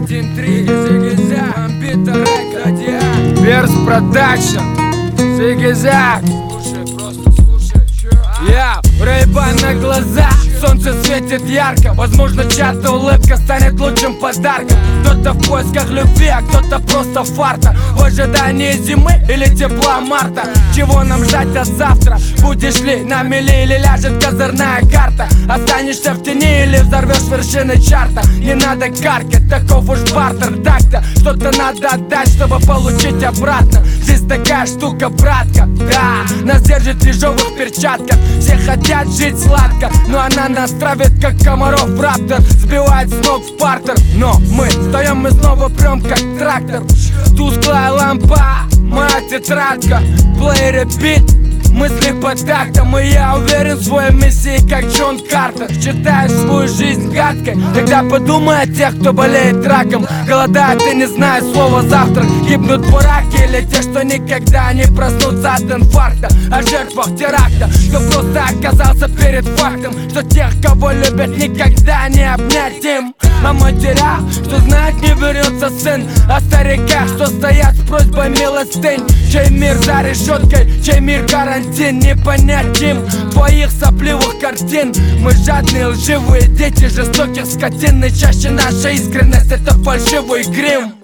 1-3, Зигизяк, Амбита Рекорд, Перс Продакшн, Зигизяк. Слушай, просто слушай. Я Рэй-Бан на глаза, солнце светит ярко. Возможно, чья-то улыбка станет лучшим подарком. Кто-то в поисках любви, а кто-то просто фарта. В ожидании зимы или тепла марта. Чего нам ждать от завтра? Будешь ли на мели или ляжет козырная карта? Останешься в тени или взорвешь вершины чарта? Не надо каркать, таков уж бартер. Так-то что-то надо отдать, чтобы получить обратно. Здесь такая штука, братка, да. Нас держит в ежовых перчатках. Все хотят жить сладко, но она нас травит, как комаров в раптор. Сбивает с ног в партер. Но мы встаем и снова прем, как трактор. Тусклая лампа, моя тетрадка. Play repeat, мысли по тактам. И я уверен в своей миссии, как Джон Картер. Считаешь свою жизнь гадкой? Тогда подумай о тех, кто болеет раком. Голодает и не знает слова завтрак. Гибнут бураки или те, что никогда не проснутся от инфаркта. О жертвах теракта, кто просто оказался перед фактом, что тех, кого любят, никогда не обнять им. О матерях, что знает, не вернется сын. О стариках, что стоят с просьбой милостынь. Чей мир за решеткой, чей мир карантин. Не понять им твоих сопливых картин. Мы жадные, лживые дети жестоких скотин. И чаще наша искренность — это фальшивый грим.